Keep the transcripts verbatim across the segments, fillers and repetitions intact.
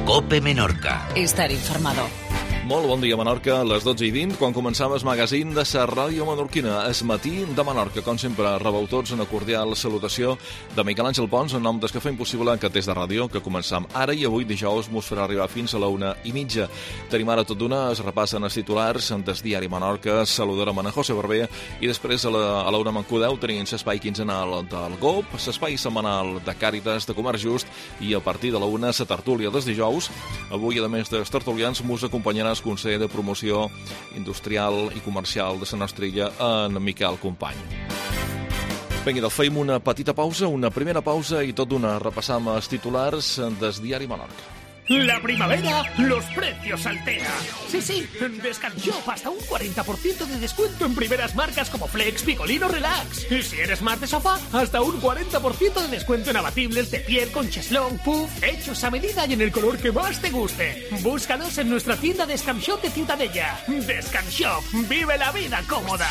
COPE Menorca. Estar informado. Molt bon dia, Menorca, a les dotze i vint, quan començava el magazín de la ràdio menorquina, el matí de Menorca. Com sempre, rebeu tots una cordial salutació de Miquel Àngel Pons, en nom dels que fem possible que des de ràdio, que començam ara i avui dijous mos farà arribar fins a la una i mitja. Tenim ara tot d'una, es repassen els titulars des diari Menorca, saludarem a José Barber i després a la, a la una m'encudeu tenim l'espai quinzenal del G O P, l'espai setmanal de Càritas, de Comerç Just i a partir de la una la tertúlia dels dijous. Avui, a més dels tertulians, mos acompanyarà el conseller de Promoció Industrial i Comercial de la nostra illa, en Miquel Company. Vinga, fem una petita pausa, una primera pausa i tot d'una repassam els titulars des diari Menorca. La primavera, los precios saltea. Sí, sí, en Descanshop hasta un cuarenta por ciento de descuento en primeras marcas como Flex, Picolín o Relax. Y si eres más de sofá, hasta un cuarenta por ciento de descuento en abatibles de piel con cheslón, puff, hechos a medida y en el color que más te guste. Búscanos en nuestra tienda Descanshop de Ciutadella. Descanshop, vive la vida cómoda.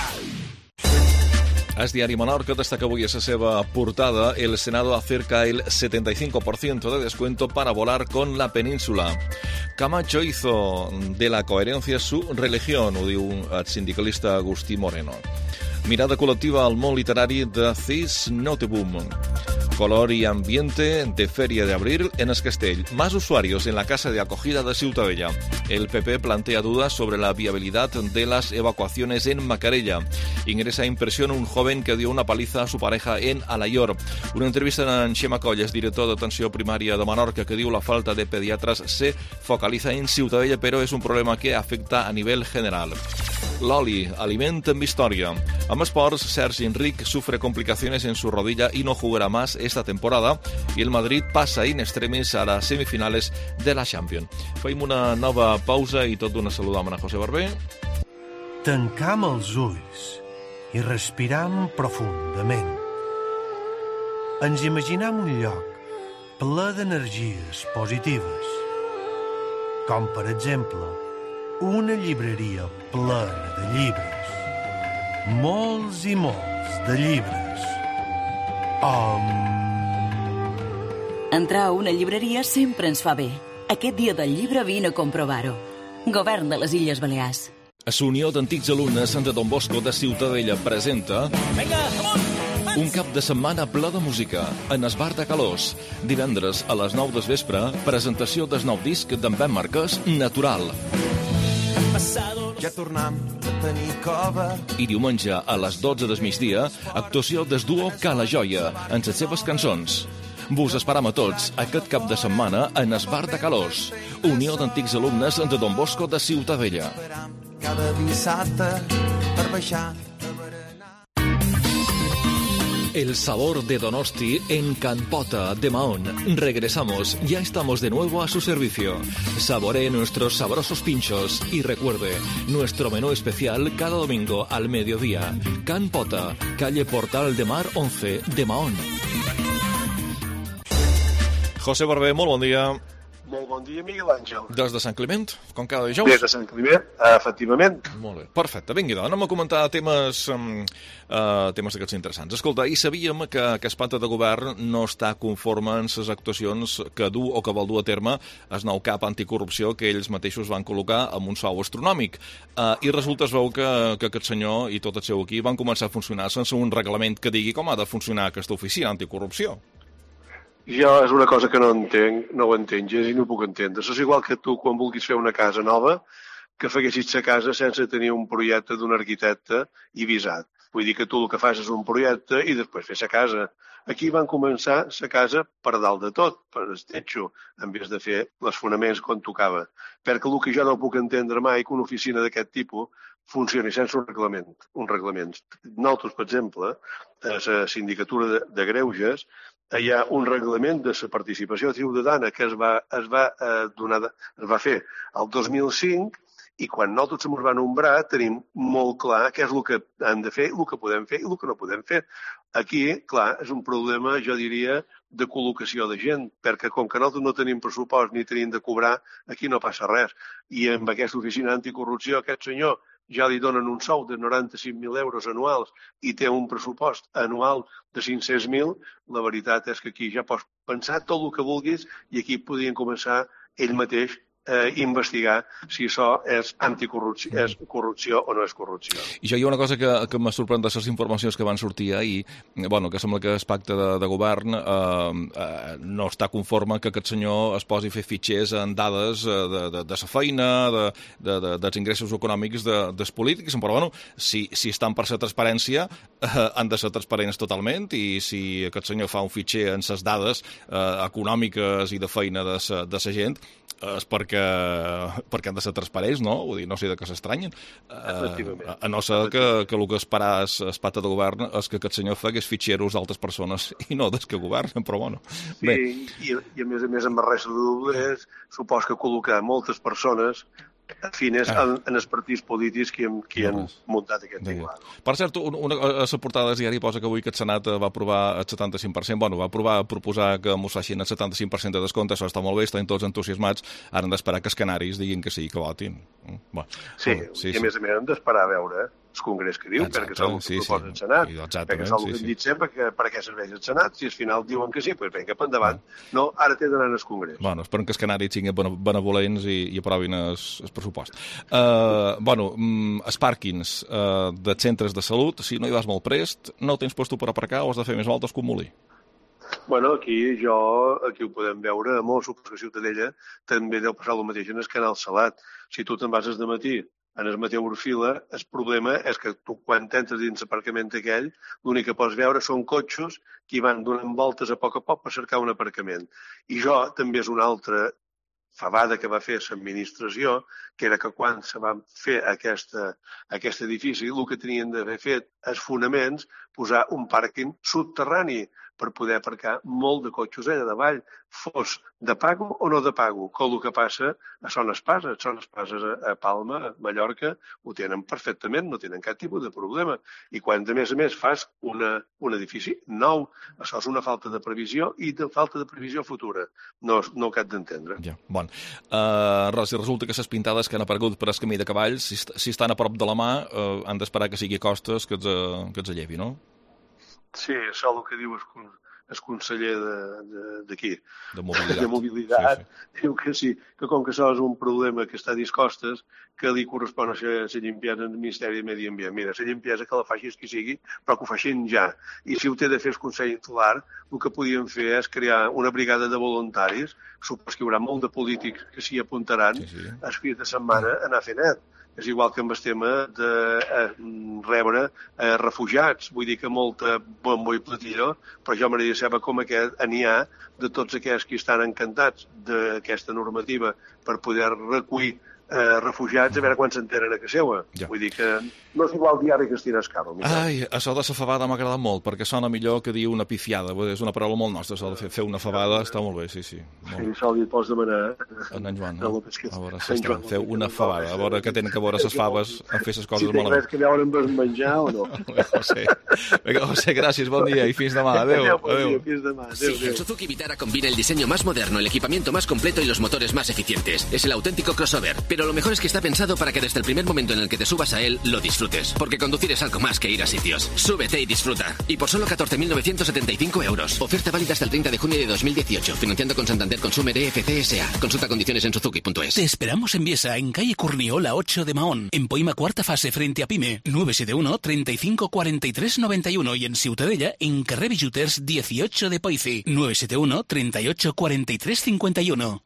El diari Menorca destaca avui a la seva portada: el Senado acerca el setenta y cinco por ciento de descuento para volar con la península. Camacho hizo de la coherencia su religión, ho diu el sindicalista Agustí Moreno. Mirada col·lectiva al món literari de Cis Noteboom. Color y ambiente de Feria de Abril en el Castell. Más usuarios en la casa de acogida de Ciutadella. El P P plantea dudas sobre la viabilidad de las evacuaciones en Macarella. Ingresa a impresión un joven que dio una paliza a su pareja en Alaior. Una entrevista en Xema Colles, director d'atenció primària de Menorca, que diu la falta de pediatras se focaliza en Ciutadella, pero es un problema que afecta a nivel general. L'oli, aliment amb història. Amb esports, Sergi Enric sufre complicaciones en su rodilla y no jugará más esta temporada, y el Madrid passa in extremis a les semifinales de la Champions. Fem una nova pausa i tot d'una saludam a José Barber. Tancam els ulls i respiram profundament. Ens imaginam un lloc ple d'energies positives, com per exemple una llibreria plena de llibres, molts i molts de llibres. Um... Entrar a una llibreria sempre ens fa bé. Aquest dia del llibre vine a comprovar-ho. Govern de les Illes Balears. La Unió d'Antics Alumnes de Don Bosco de Ciutadella presenta Venga, vamos! un cap de setmana ple de música en el bar de Calós. Divendres a les nou del vespre, presentació del nou disc d'en Ben Marquès, Natural. Ja tornam a tenir cova. I diumenge a les dotze del migdia, actuació del duo Cala Joia en les seves cançons. Vos esperam a tots aquest cap de setmana en el bar de Calós. Unió d'Antics Alumnes de Don Bosco de Ciutadella. Cada dissabte per baixar a berenar. El sabor de Donosti en Can Pota de Mahón. Regresamos, ya estamos de nuevo a su servicio. Saboree nuestros sabrosos pinchos y recuerde, nuestro menú especial cada domingo al mediodía. Can Pota, calle Portal de Mar once de Mahón. José Barber, molt bon dia. Molt bon dia, Miguel Àngel. Des de Sant Climent, com cada dijous? Des de Sant Climent, efectivament. Molt bé, perfecte. Vinga, doncs, anem a comentar temes um, uh, temes d'aquests interessants. Escolta, i sabíem que, que el pacte de govern no està conforme en les actuacions que du o que vol dur a terme el nou cap anticorrupció que ells mateixos van col·locar amb un sou astronòmic. Uh, I resulta, es veu que, que aquest senyor i tot el seu equip van començar a funcionar sense un reglament que digui com ha de funcionar aquesta oficina anticorrupció. Jo és una cosa que no entenc, no ho entenc gens i no ho puc entendre. És igual que tu, quan vulguis fer una casa nova, que faguessis la casa sense tenir un projecte d'un arquitecte i visat. Vull dir que tu el que fas és un projecte i després fer la casa. Aquí van començar la casa per dalt de tot, per el techo, en vez de fer els fonaments quan tocava. Perquè el que jo no puc entendre mai que una oficina d'aquest tipus funcioni sense un reglament. Un reglament. Nosaltres, per exemple, a la sindicatura de, de Greuges, hi ha un reglament de la participació ciutadana que es va, es va, eh, donar, es va fer el dos mil cinc i quan nosaltres ens van nombrar tenim molt clar què és el que hem de fer, el que podem fer i el que no podem fer. Aquí, clar, és un problema, jo diria, de col·locació de gent, perquè com que nosaltres no tenim pressupost ni tenim de cobrar, aquí no passa res. I amb aquesta oficina anticorrupció, aquest senyor ja li donen un sou de noranta-cinc mil euros anuals i té un pressupost anual de cinc-cents mil, la veritat és que aquí ja pots pensar tot el que vulguis i aquí podrien començar ell mateix eh, investigar si això és anticorrupció, és corrupció o no és corrupció. I jo hi ha una cosa que, que m'ha sorprès de les informacions que van sortir ahir, bueno, que sembla que el pacte de, de govern eh, eh, no està conforme que aquest senyor es posi a fer fitxers en dades eh, de, de, de sa feina, de, de, de, dels ingressos econòmics de, dels polítics, però bueno, si, si estan per la transparència, eh, han de ser transparents totalment, i si aquest senyor fa un fitxer en ses dades eh, econòmiques i de feina de sa, de sa gent, és perquè, perquè han de ser transparents, no? Vull dir, no sé de què s'estranyen. Uh, a no ser que, que el que esperàs el pacte de govern és que aquest senyor fagués fitxeros d'altres persones i no des que governen, però bueno. Sí, bé. I, i a més a més amb res de dubtes, supos que col·locar moltes persones afines ah. en, en els partits polítics que, que han muntat aquest tinglado. Per cert, una, una, a la portada del diari posa que avui aquest Senat va aprovar el setanta-cinc per cent, bueno, va aprovar proposar que mos facin el setanta-cinc per cent de descompte, això està molt bé, estan tots entusiasmats, ara han d'esperar que els canaris diguin que sí, que votin. Bueno, sí, bueno, sí, i a sí. més a més hem d'esperar a veure el Congrés que diu, exacte, perquè és el que sí, proposa sí. el Senat, Exactament, perquè és el que sí, hem sí. dit sempre, que per a què serveix el Senat, si al final diuen que sí, doncs vinga, per endavant. No, ara té d'anar al Congrés. Bueno, esperem que els canaris siguin benevolents i, i aprovin el pressupost. Uh, bueno, els pàrquings uh, de centres de salut, si no hi vas molt prest, no tens puesto per aparcar o has de fer més voltes que un molí? Bueno, aquí jo, aquí ho podem veure, a molt, suposo que a Ciutadella també deu passar el mateix en el Canal Salat. Si tu te'n vas des de matí en el Mateu Orfila, el problema és que tu, quan entres dins l'aparcament aquell, l'únic que pots veure són cotxes que van donant voltes a poc a poc per cercar un aparcament. I jo també és una altra fabada que va fer l'administració, que era que quan se va fer aquesta, aquest edifici, el que tenien d'haver fet els fonaments, posar un pàrquing subterrani per poder aparcar molt de cotxes allà davall, fos de pago o no de pago, que el que passa a Son Espases. Son Espases a Palma, a Mallorca, ho tenen perfectament, no tenen cap tipus de problema. I quan, a més a més, fas una, un edifici nou, això és una falta de previsió i de falta de previsió futura. No, no ho cap d'entendre. Ja, bon. Uh, si resulta que les pintades que han aparegut per el camí de cavalls, si, si estan a prop de la mà, uh, han d'esperar que sigui Costes que els, uh, que els llevi, no? Sí, això és el que diu el, el conseller d'aquí, de, de, de mobilitat, de mobilitat. Sí, sí. Diu que sí, que com que això és un problema que està a discostes, que li correspon a la limpiesa del Ministeri de Medi Ambient. Mira, la limpiesa que la faci qui sigui, però que ho facin ja. I si ho té de fer el Consell Insular, el que podien fer és crear una brigada de voluntaris, supos que hi haurà molt de polítics que s'hi apuntaran sí, sí. els fins de setmana a anar a fer net. És igual que amb el tema de eh, rebre eh, refugiats. Vull dir que molta bombo i platillo, però jo m'agradaria saber com aquest n'hi ha de tots aquells que estan encantats d'aquesta normativa per poder recollir eh, refugiats, a veure quan s'enteren a casa seva. Ja. Vull dir que no és igual diari que estirar escalo. Ai, això de la fabada m'ha agradat molt, perquè sona millor que dir una pifiada. És una paraula molt nostra, això de fer, fer una fabada està molt bé, sí, sí. Molt. Sí, això li pots demanar en en Joan, no? A veure, si està, feu una fabada, a veure què tenen que veure les faves en fer les coses malament. Si tens res que veure amb el menjar o no. José, Venga, José, gràcies, bon dia i fins demà. Adéu. Adéu, bon dia, fins demà. Adéu, sí, el Suzuki Vitara combina el diseño más moderno, el equipamiento más completo y los motores más eficientes. Es el auténtico crossover, pero lo mejor es que está pensado para que desde el primer momento en el que te subas a él, lo disfrutes. Porque conducir es algo más que ir a sitios. Súbete y disfruta. Y por solo catorce mil novecientos setenta y cinco euros. Oferta válida hasta el treinta de junio de dos mil dieciocho. Financiando con Santander Consumer E F C S A. Consulta condiciones en suzuki punto es. Te esperamos en Viesa, en calle Curniola ocho de Mahón. En Poima cuarta fase frente a Pyme. nueve siete uno, treinta y cinco, cuarenta y tres, noventa y uno. Y en Ciutadella, en carrer Billuters dieciocho de Poici. nueve siete uno, treinta y ocho, cuarenta y tres, cincuenta y uno.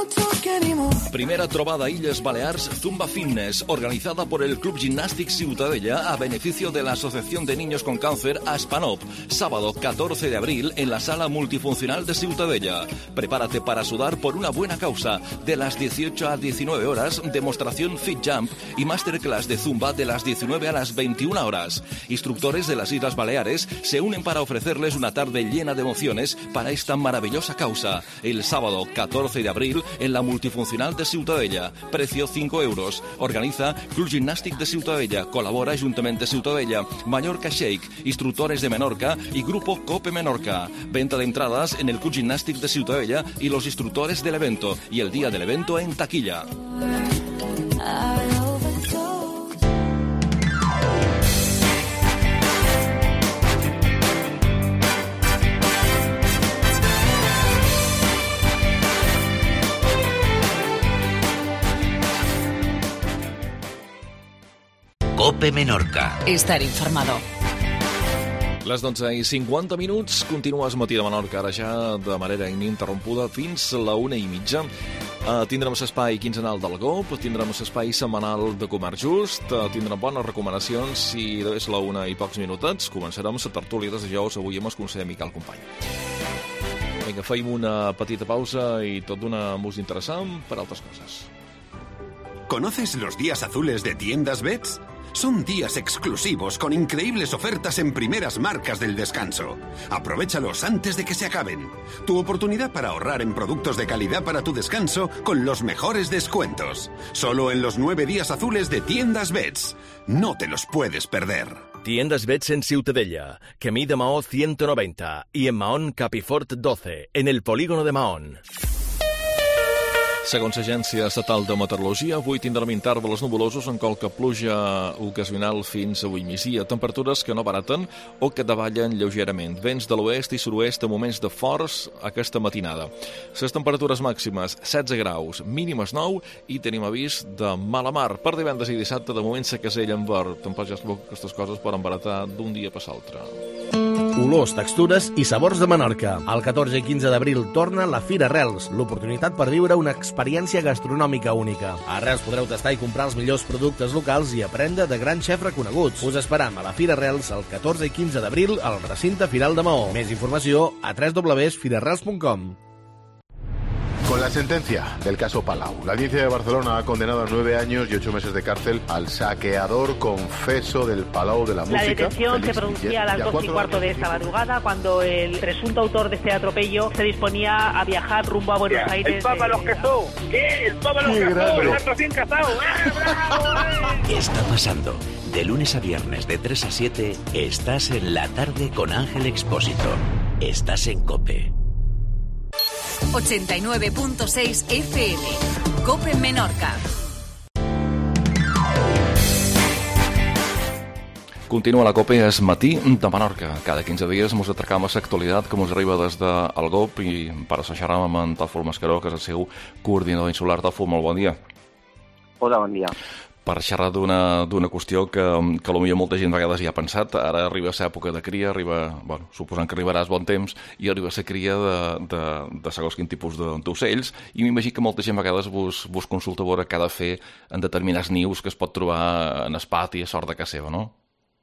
Primera trobada Illes Balears Zumba Fitness, organizada por el Club Gimnàstic Ciutadella a beneficio de la Asociación de Niños con Cáncer ASPANOP. Sábado catorce de abril en la Sala Multifuncional de Ciutadella. Prepárate para sudar por una buena causa. De las dieciocho a diecinueve horas, demostración Fit Jump y Masterclass de Zumba de las diecinueve a las veintiuna horas. Instructores de las Islas Baleares se unen para ofrecerles una tarde llena de emociones para esta maravillosa causa. El sábado catorce de abril en la Multifuncional de Ciutadella. Precio cinco euros. Organiza Club Gimnàstic de Ciutadella. Colabora Ajuntament de Ciutadella, Mallorca Shake, Instructores de Menorca y Grupo Cope Menorca. Venta de entradas en el Club Gimnàstic de Ciutadella y los instructores del evento. Y el día del evento en taquilla. COPE Menorca. Estar informado. Les dotze i cinquanta minuts, continues Matí de Menorca, ara ja de manera ininterrompuda fins la una i mitja. Uh, tindrem l'espai quinzenal del G O P, tindrem l'espai setmanal de Comerç Just, uh, tindrem bones recomanacions i és la una i pocs minutets. Començarem la tertúlia de dijous avui amb el conseller Miquel Company. Vinga, feim una petita pausa i tot d'una música interessant per altres coses. ¿Conoces los días azules de Tiendas Bets? Son días exclusivos con increíbles ofertas en primeras marcas del descanso. Aprovéchalos antes de que se acaben. Tu oportunidad para ahorrar en productos de calidad para tu descanso con los mejores descuentos. Solo en los nueve días azules de Tiendas Bets. No te los puedes perder. Tiendas Bets en Ciutadella, Camí de Maó ciento noventa y en Mahón Capifort doce, en el polígono de Mahón. Segons l'Agència Estatal de Meteorologia, avui tindrem intervals nuvolosos amb qualque pluja ocasional fins avui migdia. Temperatures que no baraten o que davallen lleugerament. Vents de l'oest i sud-oest a moments de forts aquesta matinada. Les temperatures màximes setze graus, mínimes nou i tenim avís de mala mar. Per divendres i dissabte de moment se casella en verd. Tampoc ja es veu que aquestes coses poden baratar d'un dia per l'altre. Olors, textures i sabors de Menorca. El catorze i quinze d'abril torna la Fira Arrels, l'oportunitat per viure una experiència gastronòmica única. A Arrels podreu tastar i comprar els millors productes locals i aprendre de grans xefs reconeguts. Us esperam a la Fira Arrels el catorze i quinze d'abril al recinte Firal de Maó. Més informació a w w w punt firarrels punt com. Con la sentencia del caso Palau, la Audiencia de Barcelona ha condenado a nueve años y ocho meses de cárcel al saqueador confeso del Palau de la Música. La detención se producía a las dos y cuarto de esta madrugada, cuando el presunto autor de este atropello se disponía a viajar rumbo a Buenos Aires. ¡El Papa los casó! ¿Qué? ¡El Papa los casó! ¡El recién casado! ¿Qué está pasando? De lunes a viernes de tres a siete, estás en La Tarde con Ángel Expósito. Estás en COPE. ochenta y nueve punto seis F M. COPE Menorca. Continua la COPE, és Matí de Menorca. Cada quinze dies ens atracam a l'actualitat que ens arriba des del G O P i per això xerram amb en Tòfol Mascaró, que és el seu coordinador insular. Tòfol, molt bon dia. Hola, bon dia. Per xerrar d'una d'una qüestió que, que potser molta gent a vegades ja ha pensat. Ara arriba l'època de cria, arriba, bueno, suposant que arribaràs bon temps, i arriba la cria de, de, de segons quin tipus d'ocells, i m'imagino que molta gent a vegades vos, vos consulta a veure què ha de fer en determinats nius que es pot trobar en el pati a sort de casa seva, no?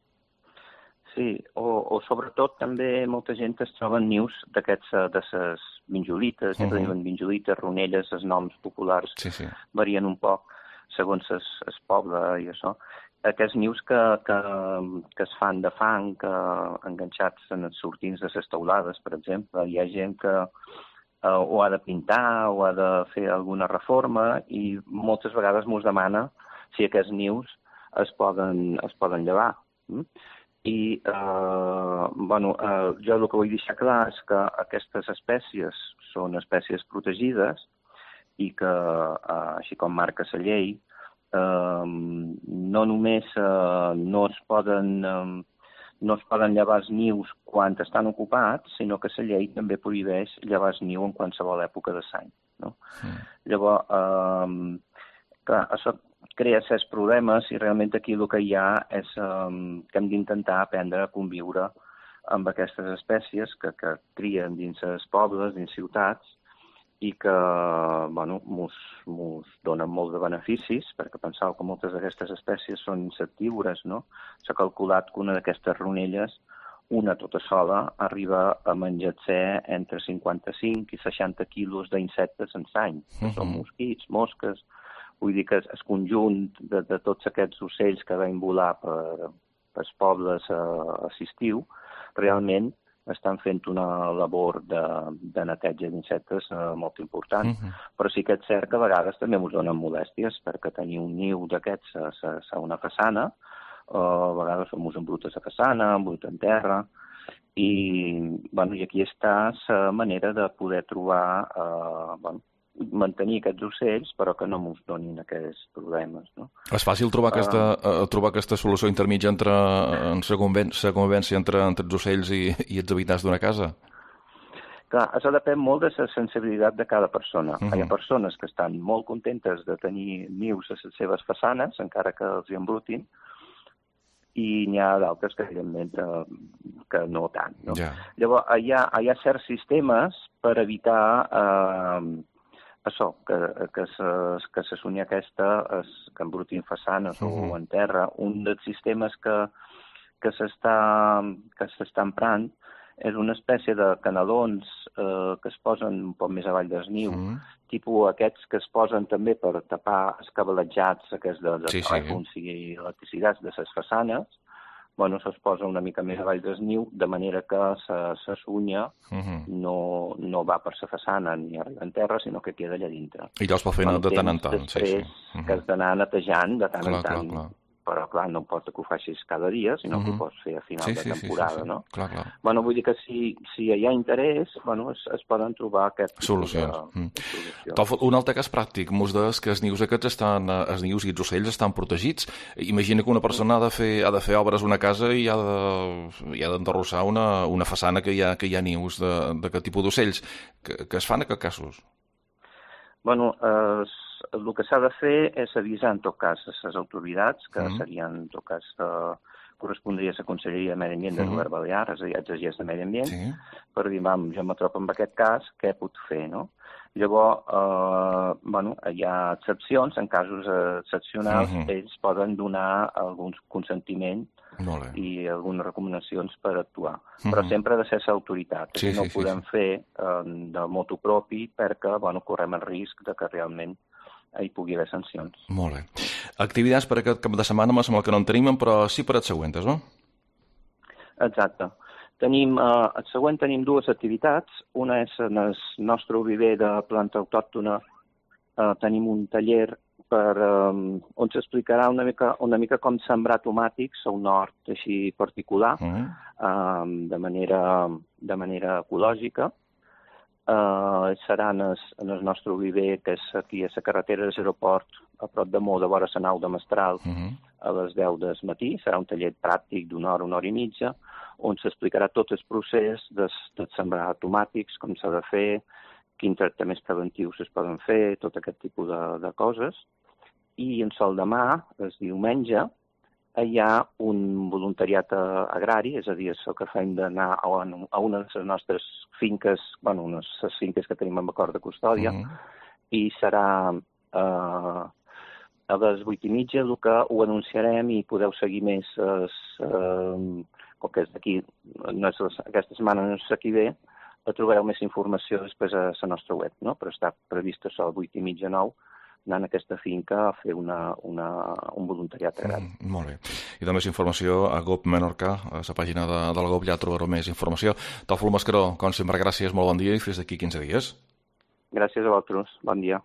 Sí, o, o sobretot també molta gent es troba en nius d'aquests, de ses vinjolites, uh -huh. ja diuen vinjolites, ronelles, els noms populars sí, sí. varien un poc segons es, es poble i això. Aquests nius que, que, que es fan de fang, que enganxats en els sortints de les teulades, per exemple, hi ha gent que eh, o ha de pintar o ha de fer alguna reforma i moltes vegades mos demana si aquests nius es poden, es poden llevar. Mm? I eh, bueno, eh, jo el que vull deixar clar és que aquestes espècies són espècies protegides i que, eh, així com marca la llei, eh, no només eh, no es poden eh, no es poden llevar els nius quan estan ocupats, sinó que la llei també prohibeix llevar el niu en qualsevol època de l'any. No? Mm. Llavors, eh, clar, això crea certs problemes i realment aquí el que hi ha és um, que hem d'intentar aprendre a conviure amb aquestes espècies que, que crien dins els pobles, dins ciutats, i que bueno, mos, mos donen molt de beneficis, perquè penseu que moltes d'aquestes espècies són insectívores, no? S'ha calculat que una d'aquestes ronelles, una tota sola, arriba a menjar-se entre cinquanta-cinc i seixanta quilos d'insectes en l'any. Uh-huh. Són mosquits, mosques. Vull dir que el conjunt de, de tots aquests ocells que van volar per, pels pobles a, a l'estiu, realment estan fent una labor de, de neteja d'insectes eh, molt important. Uh-huh. Però sí que és cert que a vegades també ens donen molèsties, perquè tenir un niu d'aquests a, a, a una façana, eh, a vegades som ens embrutes a façana, embruten terra, i, bueno, i aquí està la manera de poder trobar, eh, bueno, mantenir aquests ocells, però que no ens donin aquests problemes. No? És fàcil trobar aquesta, uh, trobar aquesta solució intermitja entre en la convivència entre, entre els ocells i, i els habitants d'una casa? Clar, això depèn molt de la sensibilitat de cada persona. Uh-huh. Hi ha persones que estan molt contentes de tenir nius a les seves façanes, encara que els hi embrutin, i n'hi ha d'altres que, evidentment, que no tant. No? Ja. Llavors, hi ha, hi ha certs sistemes per evitar eh, això, que, que, se, que se sunyi aquesta, es, que embrutin façanes uh-huh. o en terra. Un dels sistemes que, que s'està que s'està emprant és una espècie de canalons eh, que es posen un poc més avall del niu, mm. tipus aquests que es posen també per tapar els cabeletjats aquests de, de sí, telèfons sí. i electricitats de les façanes. Bueno, se'ls posa una mica més avall del niu, de manera que la sunya mm-hmm. no, no va per la façana ni arriba en terra, sinó que queda allà dintre. I allò es pot fer de tant en tant. Després, sí, sí. Mm-hmm. que has d'anar netejant de tant clar, en tant. Clar, clar. Però, clar, no importa que ho facis cada dia, sinó mm-hmm. que ho pots fer a final sí, de sí, temporada, sí, sí, sí. no? Clar, clar. Bueno, vull dir que si, si hi ha interès, bueno, es, es poden trobar aquests solucions. De, mm. de solucions. Un altre cas pràctic, mos des que els nius aquests estan, els nius i els ocells estan protegits. Imagina que una persona ha de fer, ha de fer obres a una casa i ha de, i ha d'enderrossar una, una façana que hi ha, que hi ha nius d'aquest tipus d'ocells. Que, que es fan en aquests casos? Bueno, eh, el que s'ha de fer és avisar en tot cas a les autoritats, que mm. serien en tot cas eh, correspondria a la Conselleria de Medi Ambient del mm. Govern Balear, és a dir, els agents de Medi Ambient, sí. per dir, vam, jo me trobo en aquest cas, què puc fer, no? Llavors, eh, bueno, hi ha excepcions, en casos excepcionals, mm-hmm. ells poden donar alguns consentiments i algunes recomanacions per actuar. Mm-hmm. Però sempre ha de ser l'autoritat. Sí, no sí, podem sí, sí. fer eh, de motu propi perquè bueno, correm el risc de que realment hi pugui haver sancions. Molt bé. Activitats per aquest cap de setmana, me sembla que no en tenim, però sí per els següents, no? Exacte. Tenim, eh, el següent tenim dues activitats. Una és en el nostre viver de planta autòctona. Eh, tenim un taller per, eh, on s'explicarà una mica, una mica com sembrar tomàtics a un hort així particular, mm. eh, de, manera, de manera ecològica. Eh, serà en el, en el nostre viver, que és aquí a la carretera de l'aeroport, a prop de Mó, de vora la nau de Mestral, mm-hmm. a les deu del matí. Serà un taller pràctic d'una hora, una hora i mitja, on s'explicarà tot el procés de, de sembrar tomàtics, com s'ha de fer, quins tractaments preventius es poden fer, tot aquest tipus de, de coses. I en sol demà, el diumenge, hi ha un voluntariat agrari, és a dir, el que fem d'anar a una de les nostres finques, bueno, unes les finques que tenim amb acord de custòdia, mm-hmm. i serà eh, a les vuit i mitja, el que ho anunciarem i podeu seguir més, eh, com que és d'aquí, no és aquesta setmana no és aquí bé, trobareu més informació després a la nostra web, no? Però està previst a les vuit i mitja, nou, anant a aquesta finca a fer una, una, un voluntariat agrari. Mm, molt bé. I també més informació a G O P Menorca, a la pàgina de, del G O P ja trobareu més informació. Teòfil Mascaró, com sempre, gràcies, molt bon dia i fins d'aquí quinze dies. Gràcies a vosaltres, bon dia.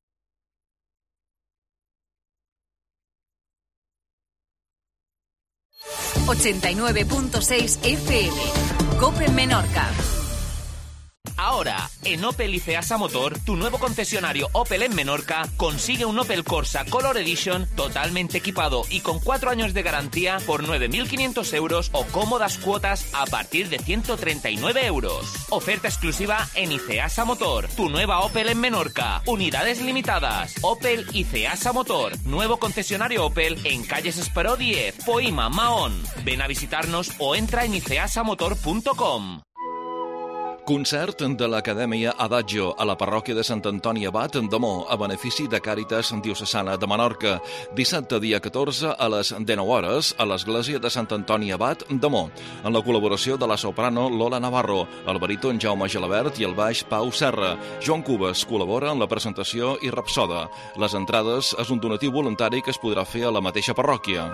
ochenta y nueve punto seis F M, COPE Menorca. Ahora, en Opel y Ceasa Motor, tu nuevo concesionario Opel en Menorca, consigue un Opel Corsa Color Edition totalmente equipado y con cuatro años de garantía por nueve mil quinientos euros o cómodas cuotas a partir de ciento treinta y nueve euros. Oferta exclusiva en Iceasa Motor, tu nueva Opel en Menorca. Unidades limitadas. Opel y Ceasa Motor, nuevo concesionario Opel en calles Esperó diez, Poima, Mahón. Ven a visitarnos o entra en iceasa motor punto com. Concert de l'Acadèmia Adagio a la parròquia de Sant Antoni Abat de Mó, a benefici de Càritas Diocesana de Menorca. Dissabte, dia catorze, a les dinou hores, a l'església de Sant Antoni Abat de Mó, en la col·laboració de la soprano Lola Navarro, el baríton Jaume Gelabert i el baix Pau Serra. Joan Cubas col·labora en la presentació i rapsoda. Les entrades és un donatiu voluntari que es podrà fer a la mateixa parròquia.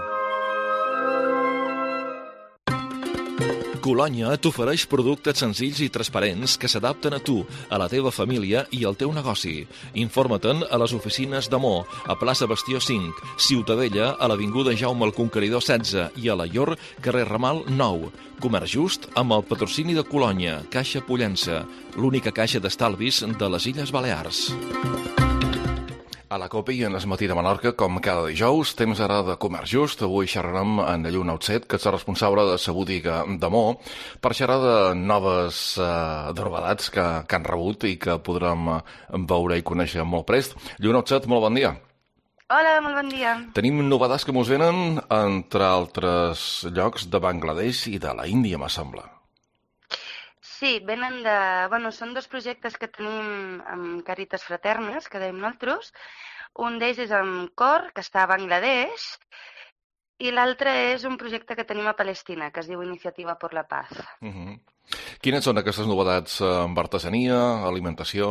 Colònia t'ofereix productes senzills i transparents que s'adapten a tu, a la teva família i al teu negoci. Informa-te'n a les oficines de Mó, a plaça Bastió cinc, Ciutadella, a l'avinguda Jaume el Conqueridor setze i a la Llor, carrer Ramal nou. Comerç just amb el patrocini de Colònia, Caixa Pollença, l'única caixa d'estalvis de les Illes Balears. A la COPE i en el matí de Menorca, com cada dijous, temps ara de Comerç Just. Avui xerrarem amb Lluna Outset, que és la responsable de la botiga de Mó, per xerrar de noves eh, novedats que, que han rebut i que podrem veure i conèixer molt prest. Lluna Outset, molt bon dia. Hola, molt bon dia. Tenim novetats que mos venen, entre altres llocs, de Bangladesh i de la Índia, m'assembla. Sí, venen de... Bueno, són dos projectes que tenim amb Càritas Fraternes, que dèiem nosaltres. Un d'ells és amb Cor, que està a Bangladesh, i l'altre és un projecte que tenim a Palestina, que es diu Iniciativa por la Paz. Uh-huh. Quines són aquestes novetats amb artesania, alimentació?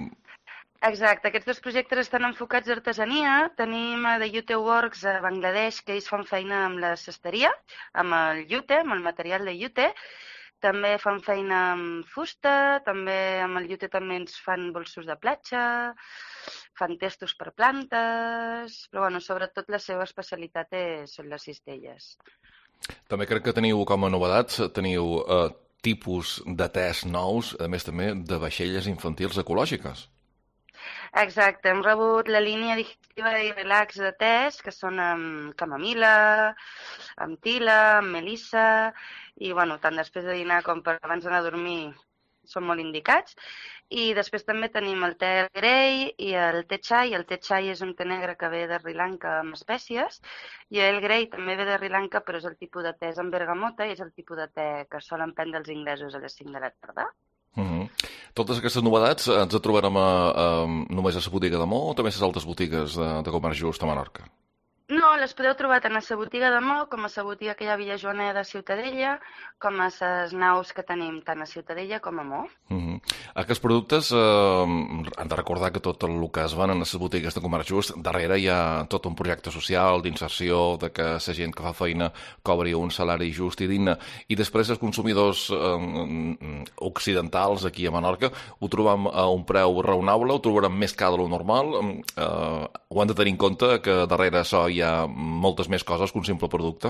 Exacte, aquests dos projectes estan enfocats a artesania. Tenim a The Yute Works a Bangladesh, que ells fan feina amb la cesteria, amb el yute, amb el material de yute. També fan feina amb fusta, també amb el yute també ens fan bolsos de platja, fan testos per plantes, però bueno, sobretot la seva especialitat és, són les cistelles. També crec que teniu com a novetats, teniu eh, tipus de tes nous, a més també de vaixelles infantils ecològiques. Exacte, hem rebut la línia digestiva i relax de tés, que són amb camamila, amb tila, amb melissa, i bueno, tant després de dinar com per abans d'anar a dormir són molt indicats. I després també tenim el te grey i el te chai. El te chai és un te negre que ve de Sri Lanka amb espècies, i el grey també ve de Sri Lanka, però és el tipus de tés amb bergamota i és el tipus de te que solen prendre els inglesos a les cinc de la tarda. Uh-huh. Totes aquestes novetats ens trobarem a, a, només a la botiga de Mo o també a les altres botigues de, de Comerç Just a Menorca? No, les podeu trobar tant a la botiga de Mo com a la botiga que hi ha a Villajoana de Ciutadella, com a les naus que tenim tant a Ciutadella com a Mo. Uh-huh. Aquests productes, eh, han de recordar que tot el que es van a les botigues de Comerç Just, darrere hi ha tot un projecte social d'inserció, de que la gent que fa feina cobri un salari just i digne, i després els consumidors eh, occidentals aquí a Menorca ho trobem a un preu raonable, ho trobarem més car de lo normal, eh, ho han de tenir en compte que darrere això hi ha moltes més coses que un simple producte?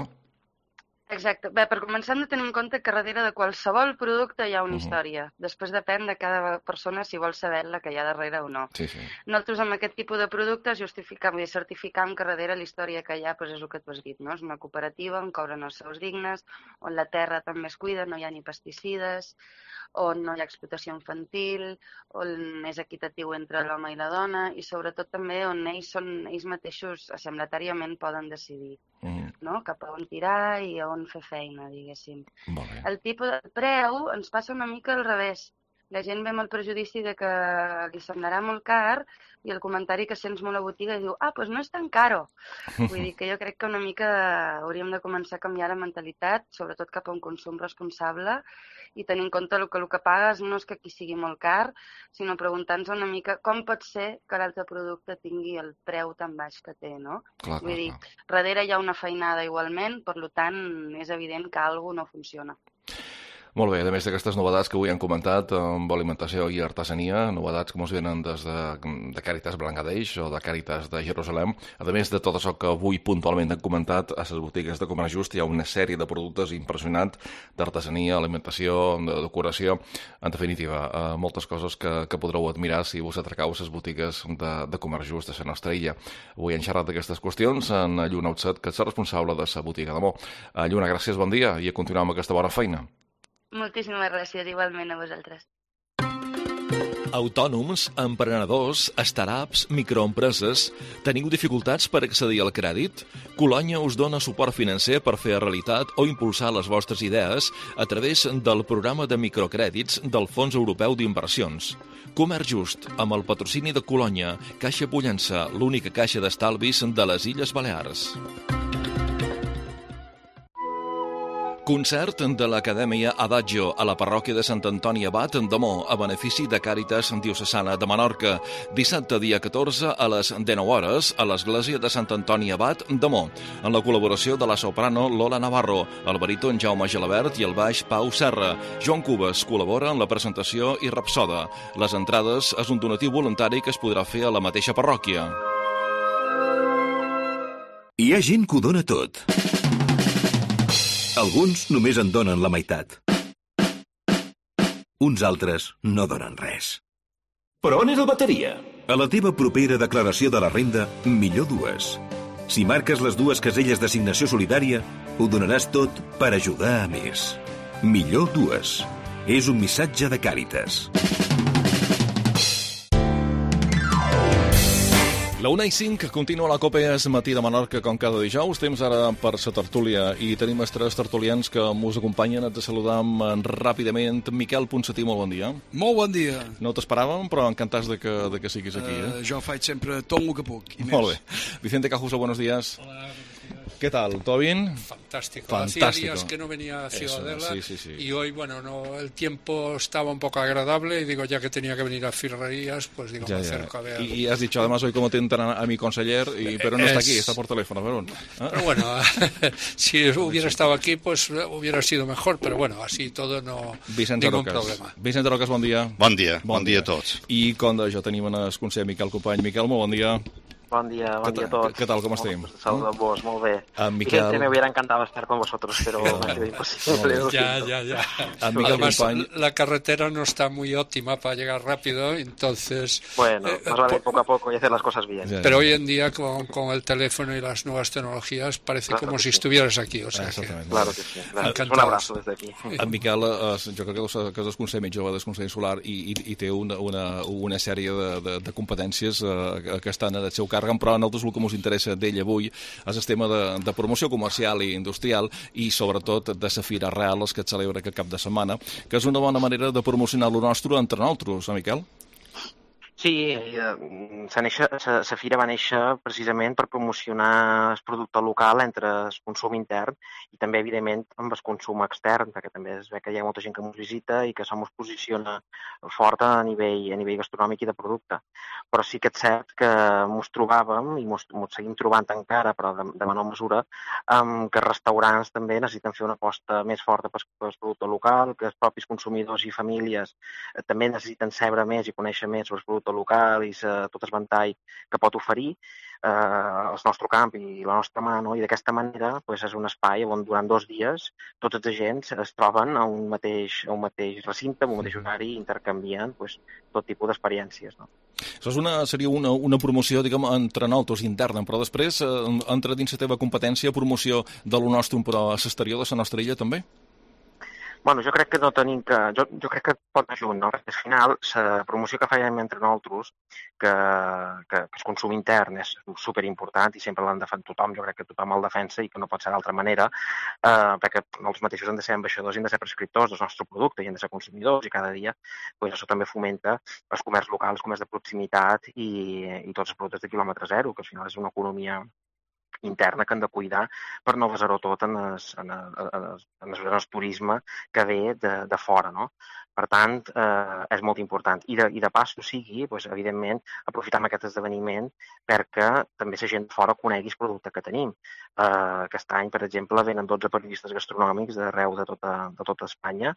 Exacte. Bé, per començar hem de tenir en compte que darrere de qualsevol producte hi ha una uh-huh. història. Després depèn de cada persona si vol saber la que hi ha darrere o no. Sí, sí. Nosaltres amb aquest tipus de productes justificam i certificam que darrere la història que hi ha doncs és el que tu has dit, no? És una cooperativa on cobren els seus dignes, on la terra també es cuida, no hi ha ni pesticides, on no hi ha explotació infantil, on és equitatiu entre l'home i la dona i sobretot també on ells són ells mateixos assemblatàriament poden decidir mm. no? Cap a on tirar i a on fer feina, diguéssim. El tipus de preu ens passa una mica al revés. La gent ve amb el prejudici de que li semblarà molt car i el comentari que sents molt a botiga diu ah, doncs no és tan caro. Vull dir que jo crec que una mica hauríem de començar a canviar la mentalitat, sobretot cap a un consum responsable i tenir en compte que el que pagues no és que aquí sigui molt car, sinó preguntar-nos una mica com pot ser que l'altre producte tingui el preu tan baix que té, no? Clar, Vull clar, dir, clar. darrere hi ha una feinada igualment, per tant és evident que alguna cosa no funciona. Molt bé, a més d'aquestes novetats que avui han comentat amb alimentació i artesania, novetats que ens venen des de, de Càritas Bangladesh o de Càritas de Jerusalem, a més de tot això que avui puntualment han comentat a les botigues de Comerç Just, hi ha una sèrie de productes impressionants d'artesania, alimentació, de decoració, en definitiva, eh, moltes coses que, que podreu admirar si us atracau a les botigues de, de Comerç Just de la nostra illa. Avui hem xerrat d'aquestes qüestions en Lluna Outset, que és la responsable de la botiga de Mo. Lluna, gràcies, bon dia, i a continuar amb aquesta bona feina. Moltíssimes gràcies, igualment a vosaltres. Autònoms, emprenedors, startups, microempreses, teniu dificultats per accedir al crèdit? Colònia us dona suport financer per fer realitat o impulsar les vostres idees a través del programa de microcrèdits del Fons Europeu d'Inversions. Comerç Just, amb el patrocini de Colònia, Caixa Pollença, l'única caixa d'estalvis de les Illes Balears. Concert de l'Acadèmia Adagio a la parròquia de Sant Antoni Abat de Mo, a benefici de Càritas Diocesana de Menorca. Dissabte, dia catorze, a les dinou hores, a l'església de Sant Antoni Abat de Mo, en la col·laboració de la soprano Lola Navarro, el baríton Jaume Gelabert i el baix Pau Serra. Joan Cubas col·labora en la presentació i rapsoda. Les entrades és un donatiu voluntari que es podrà fer a la mateixa parròquia. Hi ha gent que ho dona tot. Alguns només en donen la meitat. Uns altres no donen res. Però on és el bateria? A la teva propera declaració de la renda, millor dues. Si marques les dues caselles d'assignació solidària, ho donaràs tot per ajudar a més. Millor dues. És un missatge de Càritas. La una i cinc continua la Copa Es Matí de Menorca com cada dijous. Temps ara per la tertúlia i tenim els tres tertulians que ens acompanyen. Et saludam ràpidament. Miquel Ponsatí, molt bon dia. Molt bon dia. No t'esperàvem, però encantats de que, de que siguis aquí. Eh? Uh, jo faig sempre tot el que puc. I molt més. bé. Vicente Cajuso, buenos días. Hola, buenos días. ¿Qué tal? ¿Todo bien? Fantástico. Fantástico. Hacía días que no venía a Ciudadela. Eso, sí, sí, sí. Y hoy, bueno, no, el tiempo estaba un poco agradable y digo, ya que tenía que venir a Ferrerías, pues digo, ya, me ya. acerco a ver. Y, y has dicho, además, hoy como te entran a mi conseller, y, pero no es... está aquí, está por teléfono. Pero, ¿Ah? pero bueno, si hubiera estado aquí, pues hubiera sido mejor, pero bueno, así todo no, Vicente ningún Roques. problema. Vicente Roques, bon dia. Bon dia, bon, bon dia a tots. I com de jo tenim en el conseller Miquel Company. Miquel, molt bon dia. Bon dia, bon dia a todos. ¿Qué tal? ¿Cómo estem? Saludos a vos, muy bien. A Miquel... Vicente, me hubiera encantado estar con vosotros, pero me ha sido imposible. Ya, ya, ya. A Miquel Además, Company... la carretera no está muy óptima para llegar rápido, entonces... Bueno, eh, más vale poco a poco y hacer las cosas bien. Ya, Pero ya. hoy en día, con, con el teléfono y las nuevas tecnologías, parece claro como si sí. estuvieras aquí. O sea que... Claro que sí. Claro. Un abrazo desde aquí. En Miquel, eh, jo crec que, que és el conseller més jove del Consell Solar i, i, i té una, una, una sèrie de, de, de competències eh, que estan en el seu càrrec, però a nosaltres el que ens interessa d'ell avui és el tema de, de promoció comercial i industrial i sobretot de la Fira Real que es celebra aquest cap de setmana, que és una bona manera de promocionar lo nostre entre nosaltres, eh, Miquel? Sí, la fira va néixer precisament per promocionar el producte local entre el consum intern i també, evidentment, amb el consum extern, perquè també es veu que hi ha molta gent que ens visita i que això ens posiciona fort a nivell, a nivell gastronòmic i de producte. Però sí que és cert que ens trobàvem, i ens seguim trobant encara, però de, de menor mesura, um, que els restaurants també necessiten fer una aposta més forta per el producte local, que els propis consumidors i famílies eh, també necessiten saber més i conèixer més sobre el producte local i sa, tot el ventall que pot oferir eh, el nostre camp i la nostra mà, no? I d'aquesta manera pues, és un espai on durant dos dies tots els agents es troben a un mateix, a un mateix recinte, a un mateix horari, intercanvien pues, tot tipus d'experiències. No? Això és una, seria una, una promoció, diguem, entre nosaltres interna, però després eh, entra dins la teva competència promoció de lo nostre, però a l'exterior de la nostra illa també? Bueno, jo crec que no tenim que... Jo, jo crec que pot anar junt, no? Perquè al final la promoció que fèiem entre nosaltres, que, que, que el consum intern és superimportant i sempre l'han de fer tothom, jo crec que tothom el defensa i que no pot ser d'altra manera, eh, perquè els mateixos han de ser ambaixadors i han de ser prescriptors del nostre producte i han de ser consumidors i cada dia pues, això també fomenta els comerç locals, el comerç de proximitat i, i tots els productes de quilòmetre zero, que al final és una economia interna que han de cuidar per no basar-ho tot en el, en, el, en, el, en, el, en el turisme que ve de, de fora, no? Per tant, eh, és molt important. I de, i de pas, o sigui, doncs, evidentment, aprofitam aquest esdeveniment perquè també la gent fora conegui el producte que tenim. Eh, aquest any, per exemple, venen dotze periodistes gastronòmics d'arreu de tota, de tota Espanya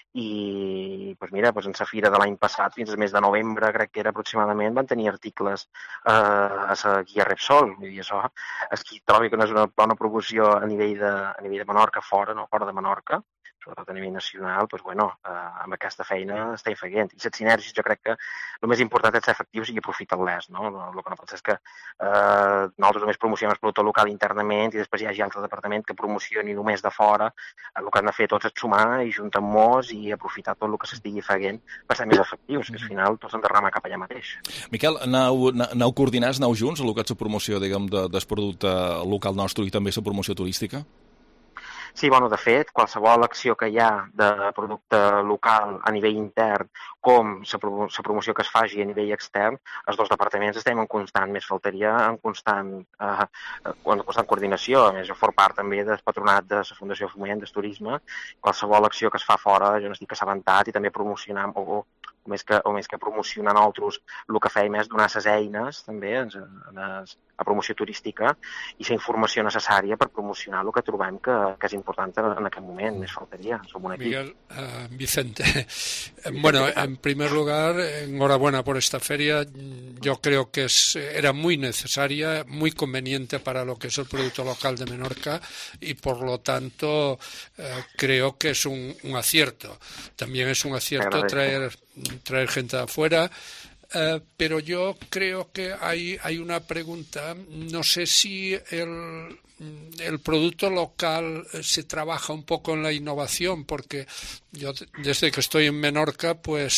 i, doncs mira, doncs en la fira de l'any passat, fins al mes de novembre, crec que era aproximadament, van tenir articles eh, a la guia Repsol. Vull dir, això, és qui trobi que no és una bona promoció a nivell de, a nivell de Menorca, fora, no? Fora de Menorca, sobretot a nivell nacional, doncs, bueno, eh, amb aquesta feina estem fent. I les sinergies, jo crec que el més important és ser efectius i aprofitar-les, no? El que no pot ser és que eh, nosaltres només promocionem el producte local internament i després hi hagi altre departament que promocioni només de fora. El que han de fer tots és sumar i juntar molts i aprofitar tot el que s'estigui fent per ser més efectius, que al final tots han de remar cap allà mateix. Miquel, aneu, aneu coordinats, aneu junts, el que és la promoció, diguem, de, del producte local nostre i també la promoció turística? Sí, bueno, de fet, qualsevol acció que hi ha de producte local a nivell intern com la promoció que es faci a nivell extern, els dos departaments estem en constant, més faltaria en constant, eh, en constant coordinació. A més, jo for part també del patronat de la Fundació Foment del Turisme. Qualsevol acció que es fa fora, jo n'estic assabentat i també promocionar, o, o, o, més que, o més que promocionar nosaltres, el que fèiem és donar les eines també en, en, a promoció turística i la informació necessària per promocionar el que trobem que, que és important en aquest moment, més faltaría. Som un equip. Miguel, uh, Vicente, bueno, en primer lugar, enhorabuena por esta feria. Yo creo que es, era muy necesaria, muy conveniente para lo que es el producto local de Menorca y por lo tanto uh, creo que es un, un acierto. También es un acierto traer, traer gente de afuera. Uh, pero yo creo que hay, hay una pregunta, no sé si el, el producto local se trabaja un poco en la innovación, porque yo desde que estoy en Menorca, pues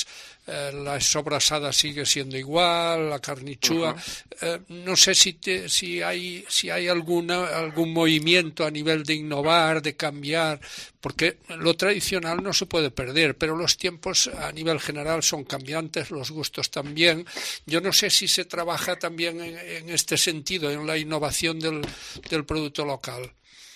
eh, la sobrasada sigue siendo igual, la carnichúa. Uh-huh. eh, no sé si, te, si hay, si hay alguna, algún movimiento a nivel de innovar, de cambiar, porque lo tradicional no se puede perder, pero los tiempos a nivel general son cambiantes, los gustos también. Yo no sé si se trabaja también en, en este sentido, en la innovación del, del producto local.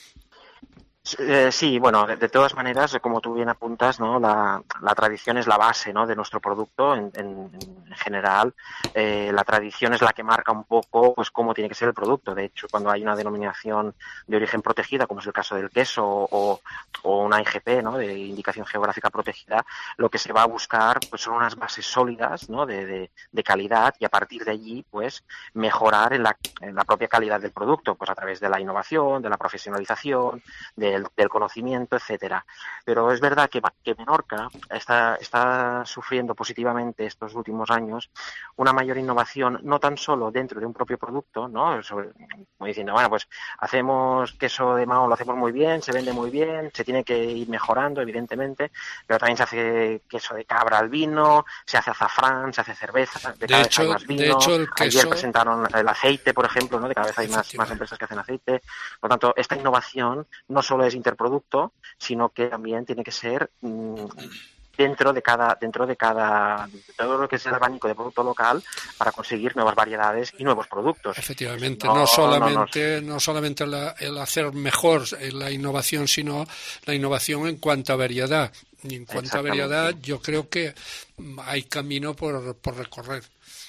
Eh, sí, bueno, de, de todas maneras, como tú bien apuntas, ¿no? La, la tradición es la base, ¿no? de nuestro producto en, en, en general. Eh, la tradición es la que marca un poco pues cómo tiene que ser el producto. De hecho, cuando hay una denominación de origen protegida, como es el caso del queso, o, o una I G P, ¿no? de indicación geográfica protegida, lo que se va a buscar pues son unas bases sólidas, ¿no? de, de, de calidad, y a partir de allí pues mejorar en la, en la propia calidad del producto, pues a través de la innovación, de la profesionalización, de Del, del conocimiento, etcétera. Pero es verdad que, que Menorca está, está sufriendo positivamente estos últimos años una mayor innovación, no tan solo dentro de un propio producto, ¿no? Sobre, como diciendo, bueno, pues hacemos queso de Mahón, lo hacemos muy bien, se vende muy bien, se tiene que ir mejorando, evidentemente, pero también se hace queso de cabra al vino, se hace azafrán, se hace cerveza, de, de cada hecho, vez hay más vino. De hecho, el queso... Ayer presentaron el aceite, por ejemplo, ¿no? De cada vez hay más, más empresas que hacen aceite. Por lo tanto, esta innovación no solo es interproducto, sino que también tiene que ser mmm, dentro de cada dentro de cada de todo lo que es el abanico de producto local para conseguir nuevas variedades y nuevos productos. Efectivamente, no, no solamente no, no. no solamente la, el hacer mejor la innovación, sino la innovación en cuanto a variedad. Y en cuanto a variedad, yo creo que hay camino por, por recorrer.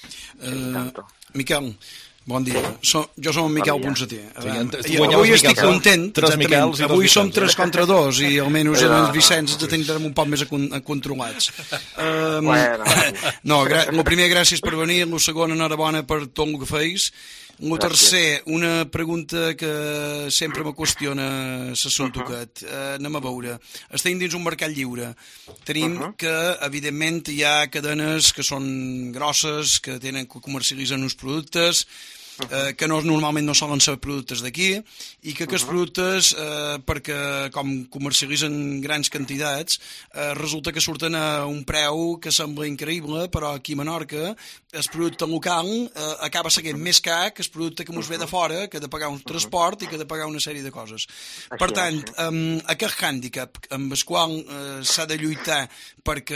Eh, Miquel, bon dia. So, jo som en Miquel bon Ponceter. Sí, avui estic content, exactament. Avui som tres contra dos i almenys els Vicenç ens tindrem un poc més controlats. Um, no, el primer, gràcies per venir. El segon, enhorabona per tot el que feis. El tercer, una pregunta que sempre me qüestiona l'assumpte aquest. Uh, anem a veure. Estem dins un mercat lliure. Tenim uh -huh. que, evidentment, hi ha cadenes que són grosses, que tenen que comercialitzen uns productes, eh, que no, normalment no solen ser productes d'aquí, i que aquests productes, eh, perquè com comercialitzen grans quantitats, eh, resulta que surten a un preu que sembla increïble, però aquí a Menorca el producte local eh, acaba sent més car que el producte que mos ve de fora, que ha de pagar un transport i que ha de pagar una sèrie de coses. Per tant, um, aquest hàndicap amb el qual eh, s'ha de lluitar perquè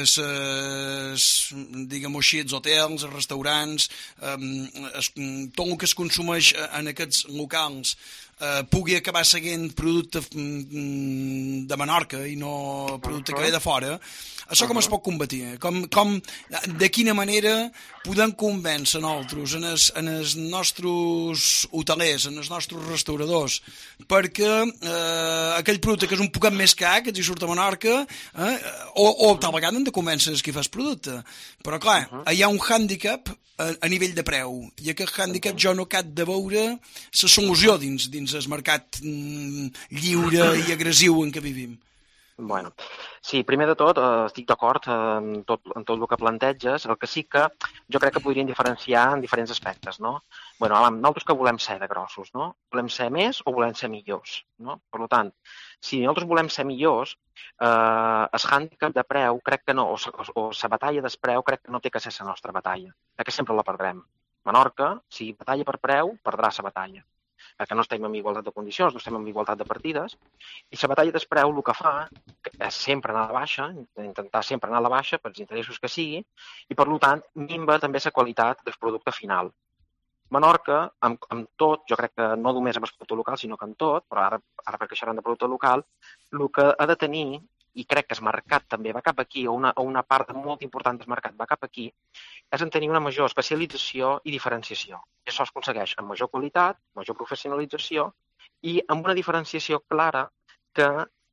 ses, diguem-ho així, els hotels, els restaurants, um, es, tot el que es consumeix en aquests locals eh, pugui acabar seguint producte mm, de Menorca i no producte que ve de fora. Això com es pot combatir? Com, com, de quina manera podem convèncer nosaltres en els, en els nostres hotelers, en els nostres restauradors, perquè eh, aquell producte que és un poquet més car, que ens hi surt a Menorca, eh, o, o tal vegada hem de convèncer els qui fa el producte. Però clar, uh -huh. hi ha un hàndicap a, a nivell de preu, i aquest hàndicap jo no acabo de veure la solució dins, dins el mercat mm, lliure i agressiu en què vivim. Bueno, sí, primer de tot eh, estic d'acord en tot, en tot el que planteges, el que sí que jo crec que podríem diferenciar en diferents aspectes, no? Bueno, nosaltres que volem ser de grossos, no? Volem ser més o volem ser millors, no? Per tant, si nosaltres volem ser millors, eh, el hàndicap de preu crec que no, o, o la batalla del preu crec que no té que ser la nostra batalla, perquè sempre la perdrem. Menorca, si batalla per preu, perdrà la batalla, perquè no estem en igualtat de condicions, no estem en igualtat de partides, i la batalla del preu el que fa és sempre anar a la baixa, intentar sempre anar a la baixa pels interessos que sigui, i per tant minva també la qualitat del producte final. Menorca, amb, amb tot, jo crec que no només amb el producte local, sinó que amb tot, però ara, ara perquè xerrem de producte local, el que ha de tenir, i crec que el mercat també va cap aquí, o una, o una part molt important del mercat va cap aquí, és en tenir una major especialització i diferenciació. I això es aconsegueix amb major qualitat, major professionalització i amb una diferenciació clara que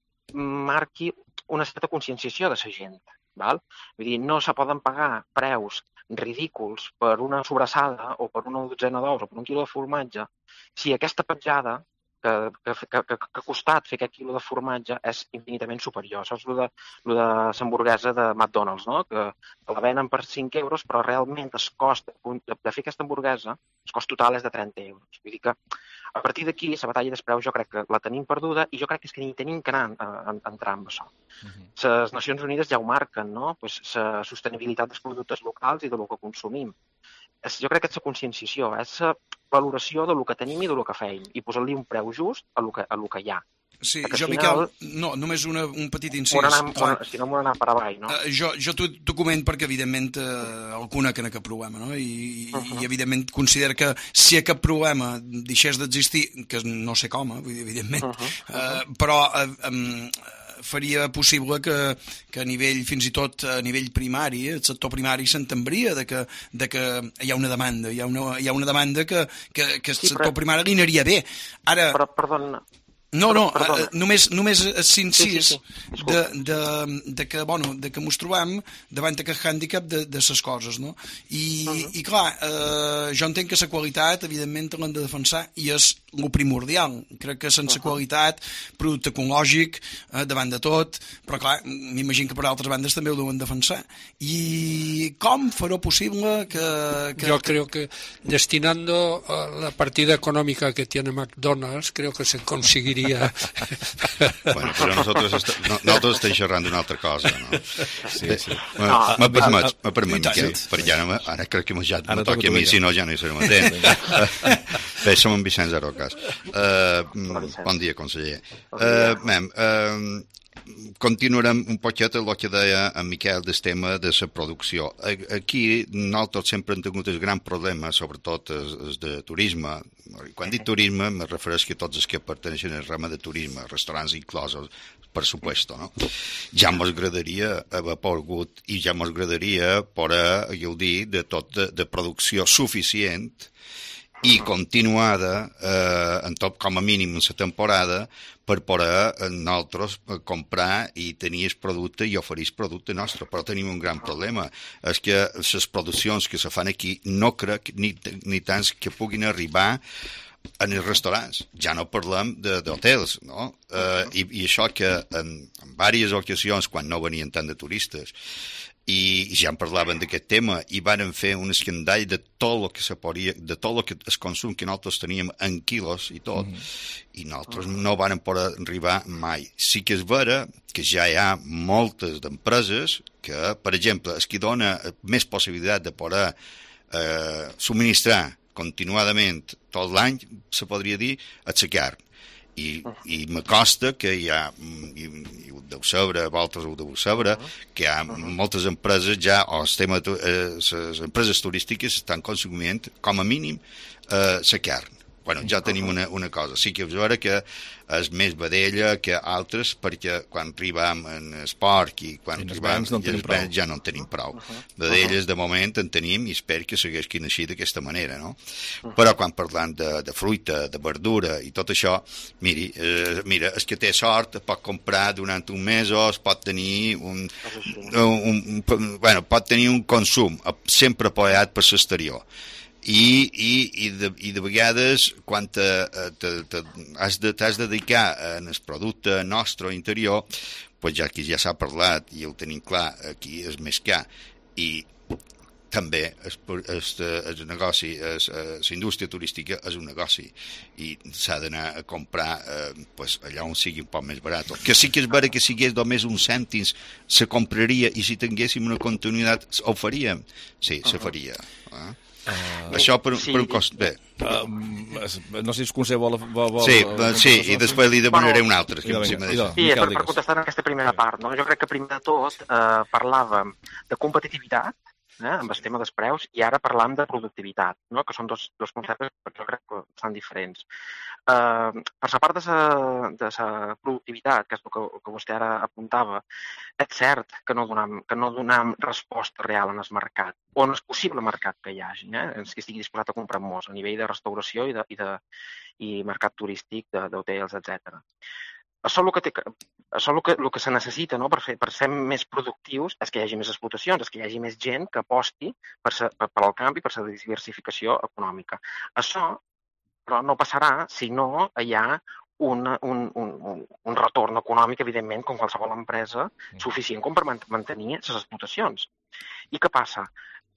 marqui una certa conscienciació de la gent. Val? Vull dir, no se poden pagar preus ridículs per una sobrassada o per una dotzena d'ous o per un quilo de formatge si aquesta petjada que, que, que, que ha costat fer aquest quilo de formatge és infinitament superior. Això és el de, el de l'hamburguesa de McDonald's, no? que, que la venen per cinc euros, però realment el cost de, de fer aquesta hamburguesa, el cost total és de trenta euros. Vull dir que A partir d'aquí, la batalla dels preus jo crec que la tenim perduda i jo crec que és que ni tenim que anar a, a, a entrar en això. Les uh-huh. Nacions Unides ja ho marquen, no? Pues, la sostenibilitat dels productes locals i del que consumim. És, jo crec que és la conscienciació, és la valoració del que tenim i del que feim i posar-li un preu just a lo que, a lo que hi ha. Sí, perquè jo, final, Miquel, no, només una, un petit incís. Anem, on, si no m'ho anar per avall, no? Uh, jo jo t'ho comento perquè, evidentment, uh, el conec en aquest problema, no? I, uh-huh. i evidentment, considero que si aquest problema deixés d'existir, que no sé com, eh, evidentment, uh-huh. uh, però uh, um, faria possible que, que a nivell, fins i tot a nivell primari, el sector primari s'entendria de, que, de que hi ha una demanda, hi ha una, hi ha una demanda que, que, que el sí, sector però... primari li aniria bé. Ara... Però, perdona... No, no, uh, només, només s'incís sí, sí, sí. de, de, de, que, bueno, de que mos trobam davant aquest hàndicap de, de ses coses, no? I, uh-huh. i clar, eh, jo entenc que la qualitat, evidentment, l'hem de defensar i és el primordial. Crec que sense uh-huh. qualitat, producte ecològic, eh, davant de tot, però clar, m'imagino que per altres bandes també ho deuen defensar. I com farà possible que... que... Jo creo que destinando la partida econòmica que tiene McDonald's, creo que se conseguiría. Bueno, però nosaltres, est no, nosaltres estem xerrant d'una altra cosa, no? Sí, sí. Me permet, me permet, Miquel, perquè ara, ara crec que ja me toqui a mi, si no ja no hi seré matent. Bé, som en Vicenç Arocas. Uh, bon dia, conseller. Uh, mem, uh, continuarem un poquet el que deia en Miquel del tema de la producció. Aquí nosaltres sempre hem tingut el gran problema, sobretot els de turisme. Quan dic turisme me refereixo a tots els que perteneixen al rama de turisme, restaurants inclosos, per supuesto, no? Ja m'agradaria haver pogut i ja m'agradaria poder gaudir de tot de, de producció suficient i continuada, eh, en tot com a mínim en la temporada, per poder nosaltres comprar i tenir el producte i oferir el producte nostre. Però tenim un gran problema. És que les produccions que se fan aquí no crec ni, ni tant que puguin arribar en els restaurants. Ja no parlem d'hotels, no? Eh, i, I això que en, en diverses ocasions, quan no venien tant de turistes, i ja en parlaven d'aquest tema i varen fer un escandall de tot el que se podia, de tot el que es consum que nosaltres teníem en quilos i tot, mm-hmm. i nosaltres no varen poder arribar mai. Sí que és vera que ja hi ha moltes d'empreses que, per exemple, es que dona més possibilitat de poder eh, subministrar continuadament tot l'any, se podria dir, a la carn. I, i me costa que hi ha, i, i ho deu saber, vosaltres ho deu saber, que hi ha moltes empreses ja, o el tema, eh, les empreses turístiques estan consumint, com a mínim, eh, la carn. Bueno, ja tenim una, una cosa. Sí que és vera que és més vedella que altres, perquè quan arribem en el porc i quan I arribem no en prou. ja no en tenim prou. Vedelles, de moment, en tenim i espero que segueixin així d'aquesta manera, no? Però quan parlant de, de fruita, de verdura i tot això, miri, eh, mira, el que té sort pot comprar durant un mes o es pot tenir un, un, un, bueno, pot tenir un consum sempre apoyat per l'exterior. I, i, i, de, i de vegades quan te, te, te, has de, t'has de dedicar en el producte nostre interior, pues ja que ja s'ha parlat i ho tenim clar, aquí és més car i també el, el, el negoci, la indústria turística és un negoci i s'ha d'anar a comprar eh, pues allà on sigui un poc més barat. Que sí que és vera que si hagués només uns cèntims se compraria i si tinguéssim una continuïtat ho faríem? Sí, se faria. Eh? Uh, això per, sí. per un cost... Bé. Uh, no sé si el conseller vol... vol, vol sí, uh, sí, i després li demanaré bueno, un altre. Que sí, sí per, per contestar en aquesta primera part, no? Jo crec que primer de tot eh, parlàvem de competitivitat, eh, amb el tema dels preus, i ara parlam de productivitat, no? Que són dos, dos conceptes que jo crec que són diferents. Uh, per la part de la, de la productivitat, que és el que, que vostè ara apuntava, és cert que no donem, que no donem resposta real en el mercat, o en el possible mercat que hi hagi, eh? que estigui disposat a comprar molts, a nivell de restauració i, de, i, de, i mercat turístic, d'hotels, etcètera. Això el que, té, això el que, el que se necessita, no? per, fer, per ser més productius és que hi hagi més explotacions, és que hi hagi més gent que aposti per, ser, per, per al canvi, per la diversificació econòmica. Això però no passarà si no hi ha un, un, un, un retorn econòmic, evidentment, com qualsevol empresa, suficient com per mantenir les explotacions. I què passa?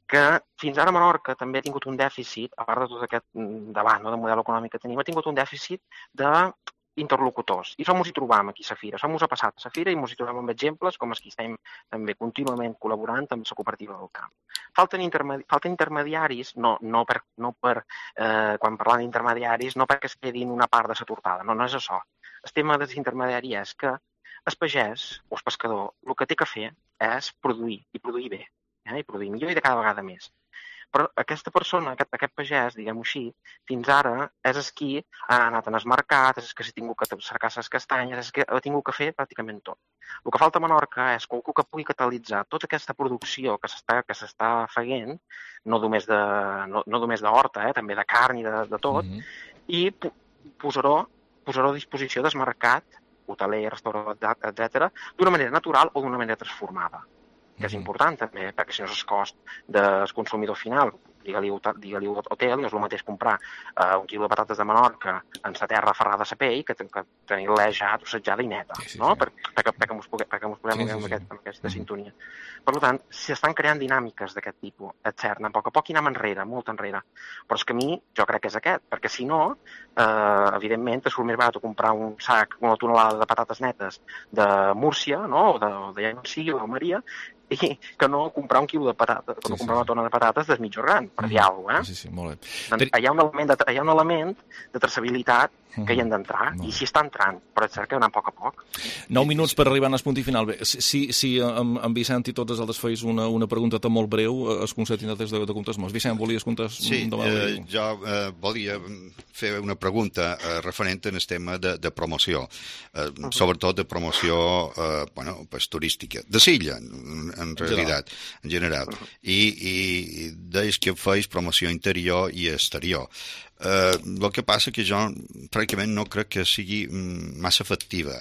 que fins ara Menorca també ha tingut un dèficit, a part de tot aquest debat no, de model econòmic que tenim, ha tingut un dèficit d'interlocutors. I som us hi trobam aquí a la Fira. Som us ha passat a la Fira i ens hi trobam amb exemples com els que estem també contínuament col·laborant amb la cooperativa del camp. Falten, intermedi falten intermediaris, no, no per, no per eh, quan parlant d'intermediaris, no perquè es quedin una part de la tortada, no, no és això. El tema dels intermediaris és que el pagès o el pescador el que té que fer és produir, i produir bé. Eh, i produir millor i de cada vegada més. Però aquesta persona, aquest, aquest pagès, diguem-ho així, fins ara és el qui ha anat en el mercat, és el que s'ha tingut que cercar les castanyes, és el que ha tingut que fer pràcticament tot. El que falta a Menorca és qualcú que pugui catalitzar tota aquesta producció que s'està que s'està fent, no només de no, no només d'horta, eh, també de carn i de, de tot, mm -hmm. i posar-ho posar-ho a disposició del mercat, hoteler, restaurant, etcètera, d'una manera natural o d'una manera transformada, que és important també, perquè si no és el cost del consumidor final, digue-li digue hotel, no és el mateix comprar uh, un quilo de patates de Menorca en la terra ferrada a la pell que, que tenir-la ja trossejada i neta, sí, sí, no? Sí. Per, perquè perquè ens posem sí, sí, sí. amb aquesta sintonia. Per tant, s'estan creant dinàmiques d'aquest tipus, és cert, a poc a poc i anem enrere, molt enrere. Però és que a mi, jo crec que és aquest, perquè si no, eh, evidentment, te surt més barat comprar un sac, una tonelada de patates netes de Múrcia, no? o de, de Llansí o de Maria, i que no comprar un quilo de patates, que no sí, comprar sí. una tona de patates del mitjorran, per dir alguna cosa, eh? Sí, sí, molt bé. Doncs hi ha un element de, hi ha un element de traçabilitat que hi han d'entrar, i si està entrant, però és cert que anar a poc a poc. Nou minuts per arribar al punt i final. Bé, si, si en, en Vicent i tots els altres feis una, una pregunta molt breu, es concetin des de, de comptes molts. Vicent, volies comptes? Sí, eh, jo eh, volia fer una pregunta eh, referent al tema de, de promoció, eh, uh -huh. sobretot de promoció eh, bueno, pues, turística, de Silla, en, en realitat, en general. Uh -huh. I, i deies que feis promoció interior i exterior. Uh, el que passa que jo pràcticament no crec que sigui mm, massa efectiva,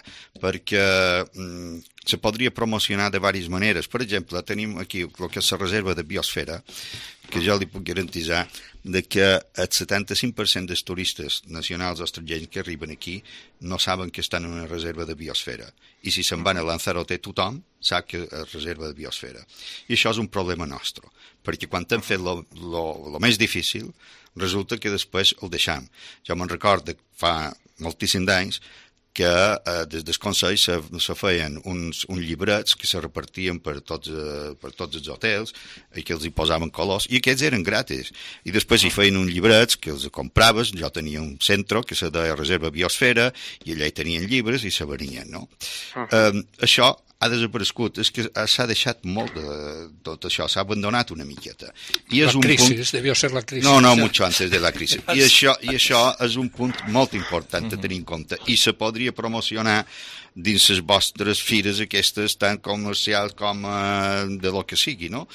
perquè mm, se podria promocionar de diverses maneres. Per exemple, tenim aquí el que és la reserva de biosfera, que jo li puc garantitzar de que el setanta-cinc per cent dels turistes nacionals o estrangers que arriben aquí no saben que estan en una reserva de biosfera. I si se'n van a Lanzarote, tothom sap que és reserva de biosfera. I això és un problema nostre, perquè quan hem fet el més difícil, resulta que després el deixam. Jo me'n recordo que fa moltíssims anys que eh, des del Consell se, se feien uns, uns llibrets que se repartien per tots, eh, per tots els hotels i que els hi posaven colors, i aquests eren gratis. I després hi feien uns llibrets que els compraves, jo tenia un centre que se deia Reserva Biosfera, i allà hi tenien llibres i se venien, no? Uh-huh. eh, això ha desaparegut, és que s'ha deixat molt de tot això, s'ha abandonat una miqueta. I és la un crisi, punt... debió ser la crisi. No, no, mucho antes de la crisi. I això, i això és un punt molt important a tenir en compte, i se podria promocionar dins les vostres fires aquestes tan comercials com eh, de lo que sigui, no?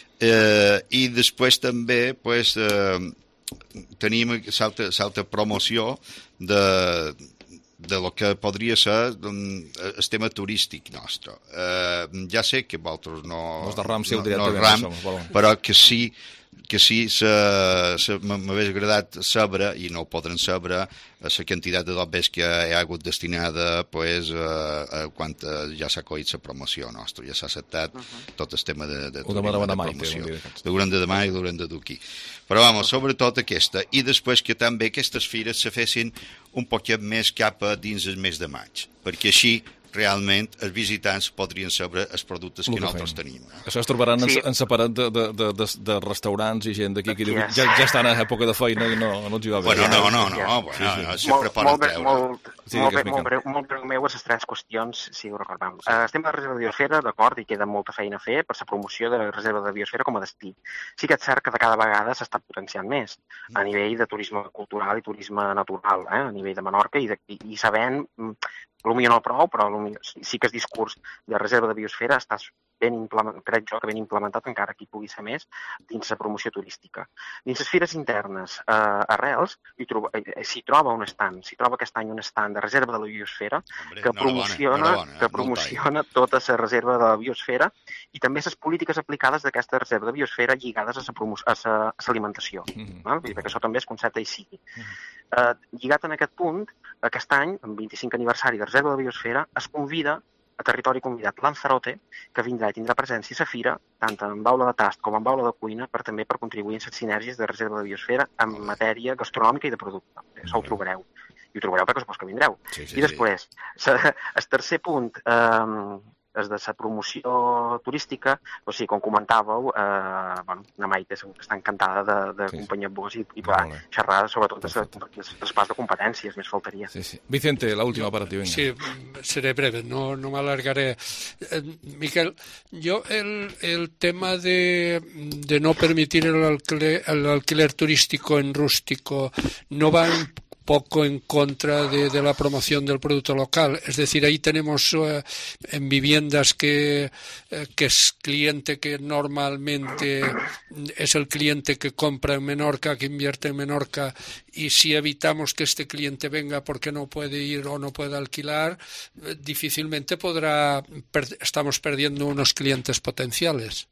Eh, I després també, pues, eh, tenim l'altra promoció de... de lo que podria ser el tema turístic nostre. Eh, ja sé que vosaltres no... No és de RAM, sí, no, no és RAM, però que sí que sí m'hagués agradat saber, i no ho podran saber, la quantitat de dobbers que hi ha hagut destinada pues, a, a quan ja s'ha coït la promoció nostra, ja s'ha acceptat uh -huh. tot el tema de, de, turisme, de, de promoció. Durant de demà i durant de d'aquí. Però, vamos, sobretot aquesta. I després que també aquestes fires se fessin un poquet més cap a dins el mes de maig, perquè així realment els visitants podrien saber els productes que, que nosaltres feim. tenim. Eh? Això es trobaran sí. en, en separat de, de, de, de, de restaurants i gent d'aquí que diu que ja, ja estan a època de feina i no, no els hi va bé. Bueno, no, no, no, no, bueno, sí, sí. sempre poden treure. Molt, sí, molt, molt, breu, molt breu meu a les tres qüestions, si ho recordam. Sí. Uh, estem a la reserva de biosfera, d'acord, i queda molta feina a fer per la promoció de la reserva de biosfera com a destí. Sí que és cert que de cada vegada s'està potenciant més a nivell de turisme cultural i turisme natural, eh? a nivell de Menorca, i, de, i, i sabent... Potser no prou, però sí que el discurs de reserva de biosfera està ben implementat, crec jo que ben implementat, encara que hi pugui ser més, dins la promoció turística. Dins les fires internes, eh, a Reus, s'hi troba un stand, s'hi troba aquest any un stand de reserva de la biosfera Hombre, que promociona, bona, bona, que promociona tota la reserva de la biosfera i també les polítiques aplicades d'aquesta reserva de biosfera lligades a l'alimentació. Mm -hmm. Perquè això també es concepte i sigui. Mm -hmm. eh, lligat en aquest punt, aquest any, en vint-i-cinc aniversari de reserva de biosfera, es convida a territori convidat Lanzarote, que vindrà i tindrà presència a la fira, tant en baula de tast com en baula de cuina, per també per contribuir en les sinergies de reserva de biosfera en matèria gastronòmica i de producte. Això ho trobareu. I ho trobareu perquè supos que vindreu. Sí, sí, I després, sí. El tercer punt, eh, és de la promoció turística, o sigui, com comentàveu, eh, bueno, la Maite segur que està encantada de, de sí, companyia amb vos i, i va xerrar sobretot del traspàs de competències, més faltaria. Sí, sí. Vicente, la última para ti, venga. Sí, seré breve, no, no me alargaré. Eh, Miquel, yo el, el tema de, de no permitir el alquiler, el alquiler turístico en rústico no va en poco en contra de, de la promoción del producto local. Es decir, ahí tenemos eh, en viviendas que, eh, que es cliente que normalmente es el cliente que compra en Menorca, que invierte en Menorca, y si evitamos que este cliente venga porque no puede ir o no puede alquilar, eh, difícilmente podrá, per, estamos perdiendo unos clientes potenciales.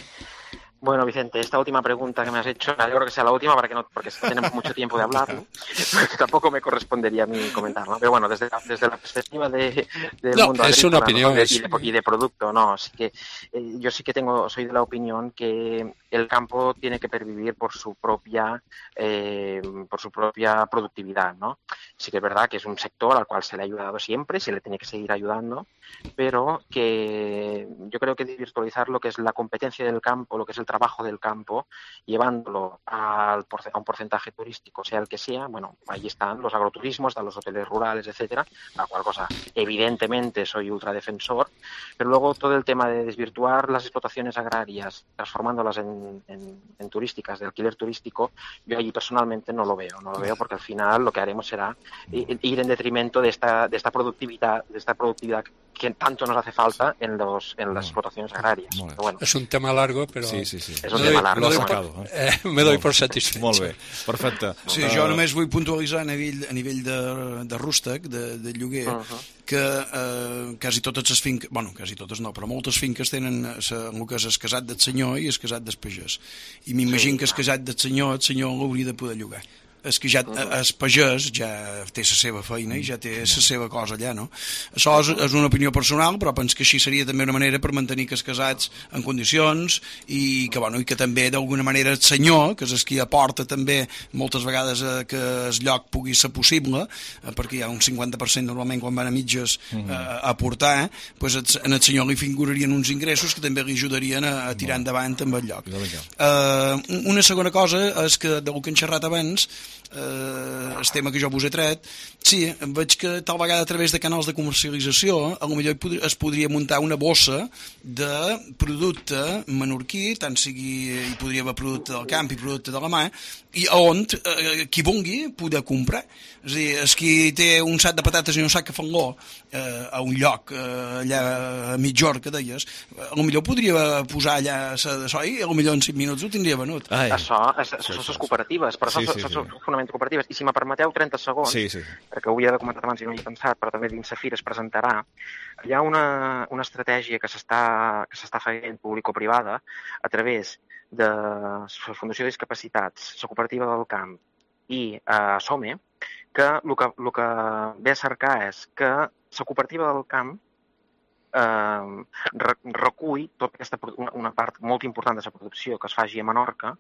Bueno, Vicente, esta última pregunta que me has hecho, yo creo que sea la última para que no, porque tenemos mucho tiempo de hablar, ¿no? Porque tampoco me correspondería a mí comentar, ¿no? Pero bueno, desde la, desde la perspectiva de, del no, mundo es agrícola, una opinión, ¿no? de, es... y, de, y de producto, no, así que eh, yo sí que tengo, soy de la opinión que el campo tiene que pervivir por su propia, eh, por su propia productividad, ¿no? Sí que es verdad que es un sector al cual se le ha ayudado siempre, se le tiene que seguir ayudando, pero que yo creo que virtualizar lo que es la competencia del campo, lo que es el trabajo del campo, llevándolo al a un porcentaje turístico, sea el que sea, bueno, ahí están los agroturismos, están los hoteles rurales, etcétera, la cual cosa, evidentemente soy ultradefensor, pero luego todo el tema de desvirtuar las explotaciones agrarias, transformándolas en, en, en turísticas, de alquiler turístico, yo allí personalmente no lo veo, no lo veo porque al final lo que haremos será ir en detrimento de esta, de esta productividad, de esta productividad que tanto nos hace falta en los en las explotaciones agràries. Però bueno. És un tema largo, però... Sí, sí, sí. És un tema largo. Doy por, eh, me doy por satisfet. Molt bé, perfecte. Sí, jo només vull puntualitzar a nivell, a nivell de, de rústec, de, de lloguer, uh -huh. que eh, quasi totes les finques, bueno, quasi totes no, però moltes finques tenen sa, el que és el casat del senyor i el casat del pagès. I m'imagino sí, que el casat del senyor, el senyor l'hauria de poder llogar. És que ja el pagès ja té la seva feina i ja té la seva cosa allà, no? Això és, és una opinió personal, però penso que així seria també una manera per mantenir que els casats en condicions i que, bueno, i que també d'alguna manera el senyor, que és el qui aporta també moltes vegades a que el lloc pugui ser possible, eh, perquè hi ha un cinquanta per cent normalment quan van a mitges eh, a aportar, pues en el senyor li figurarien uns ingressos que també li ajudarien a, a tirar endavant amb el lloc. Eh, una segona cosa és que del que hem xerrat abans, Uh, el tema que jo vos he tret, sí, veig que tal vegada a través de canals de comercialització a lo millor es podria muntar una bossa de producte menorquí, tant sigui hi podria haver producte del camp i producte de la mà, i on uh, qui vulgui poder comprar. És a dir, és qui té un sac de patates i un sac de fangó uh, a un lloc uh, allà a mitjor, que deies, a lo millor podria posar allà això i a lo millor en cinc minuts ho tindria venut. Ai. Això, això, això són les cooperatives, però sí, això sí, sí. són fonamentalment cooperatives. I si me permeteu trenta segons, sí, sí. perquè ho havia de comentar abans i no hi he pensat, però també dins la fira es presentarà, hi ha una, una estratègia que s'està que s'està fent público-privada a través de la Fundació de Discapacitats, la Cooperativa del Camp i eh, SOME, que el que, el que ve a cercar és que la Cooperativa del Camp eh, recull tota aquesta, una, una part molt important de la producció que es faci a Menorca,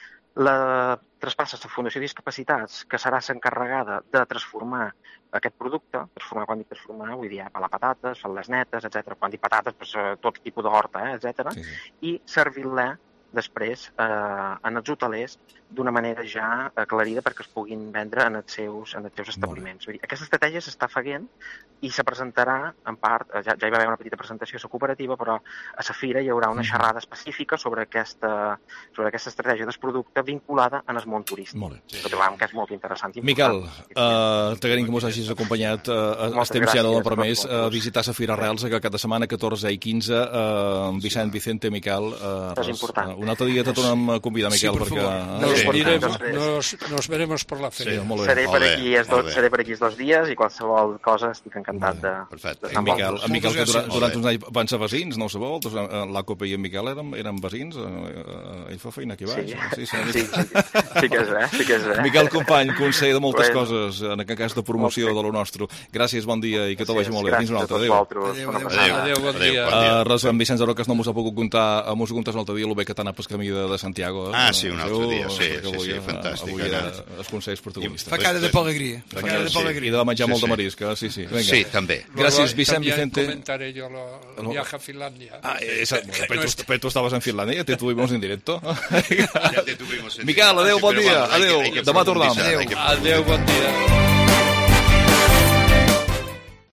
la traspassa a la Fundació de Discapacitats, que serà l'encarregada de transformar aquest producte, transformar, quan dic transformar, vull dir, per les patates, per les netes, etcètera. Quan dic patates, doncs, tot tipus d'horta, eh, etcètera. Sí, sí. I servir-la després eh, en els hotelers d'una manera ja aclarida perquè es puguin vendre en els seus, en els seus establiments. Vull dir, aquesta estratègia s'està fent i se presentarà, en part, ja, ja hi va haver una petita presentació a la cooperativa, però a la fira hi haurà una xerrada específica sobre aquesta, sobre aquesta estratègia del producte vinculada en el món turístic. Molt bé. Que trobam que és molt interessant. Miquel, uh, t'agraïm que mos hagis acompanyat. Uh, estem ja del permès a uh, visitar la Fira Arrels que cada setmana, catorze i quinze, uh, Vicent, Vicente, Miquel. Uh, és important. Uh, un altre dia te tornem a convidar, Miquel, sí, per perquè... No, direm, nos, nos veremos por la feria. Sí, seré, per aquí els dos, seré per aquí els dos dies i qualsevol cosa estic encantat de... Perfecte. En Miquel, en Miquel que durant, durant uns anys van ser veïns, no ho sabeu? L'Àcope i en Miquel eren, eren veïns, ell fa feina aquí baix. Sí, sí, sí, sí que és bé, sí que és bé. Miquel Company, conseller de moltes coses en aquesta promoció de lo nostre. Gràcies, bon dia i que tot vagi molt bé. Fins una altra. Adéu. Adéu, bon dia. Res, en Vicenç Arocas no mos ha pogut contar, mos ho contes un altre dia, el bé que t'ha anat pel camí de Santiago. Ah, sí, un altre dia, sí, sí, sí, fantàstic. Avui era els consells protagonistes. Fa cara de alegria. Fa cara de alegria. I de menjar molt de marisc, sí, sí. Sí, també. Gràcies, Vicent Vicente. También comentaré yo el viaje a Finlandia. Ah, pero tú estabas en Finlandia, te tuvimos en directo. Ya te tuvimos en directo. Miquel, adeu, bon dia. Adeu, demà tornem. Adeu, bon dia.